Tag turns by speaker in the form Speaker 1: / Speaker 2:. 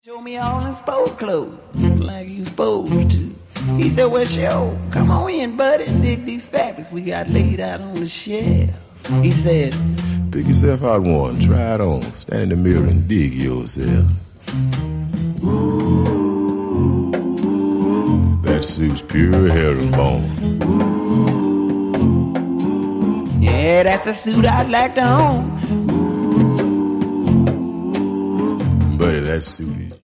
Speaker 1: Show me all in sport clothes, like you supposed to. He said, well, show, come on in, buddy, and dig these fabrics we got laid out on the shelf. He said,
Speaker 2: pick yourself out one, try it on, stand in the mirror and dig yourself. That suit's pure herringbone.
Speaker 1: Yeah, that's a suit I'd like to own.
Speaker 2: Buddy, that suit